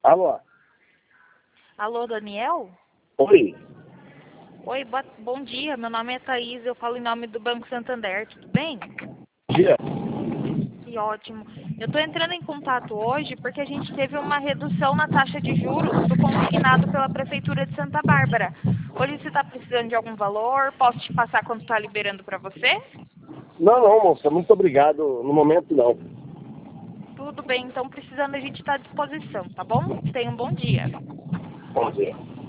Alô? Alô, Daniel? Oi. Oi, bom dia. Meu nome é Thaís, eu falo em nome do Banco Santander, tudo bem? Dia. Que ótimo. Eu estou entrando em contato hoje porque a gente teve uma redução na taxa de juros do consignado pela Prefeitura de Santa Bárbara. Hoje você está precisando de algum valor? Posso te passar quanto está liberando para você? Não, moça, muito obrigado. No momento, não. Tudo bem, então precisando a gente está à disposição, tá bom? Tenha um bom dia. Bom dia.